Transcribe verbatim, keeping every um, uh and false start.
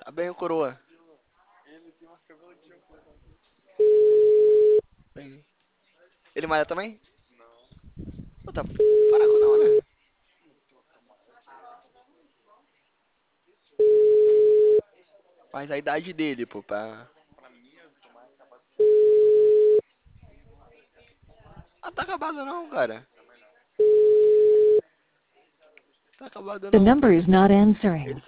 bem o coroa. Ele tem umas cabelos de chocolate. Bem. Ele malha também? Não. Pô, tá fraco não, né? Mas a idade dele, pô, pra... Pra mim, eu tô mais acabado que Ah, tá acabado não, cara. também não. Tá acabado The não. number is not answering. Ele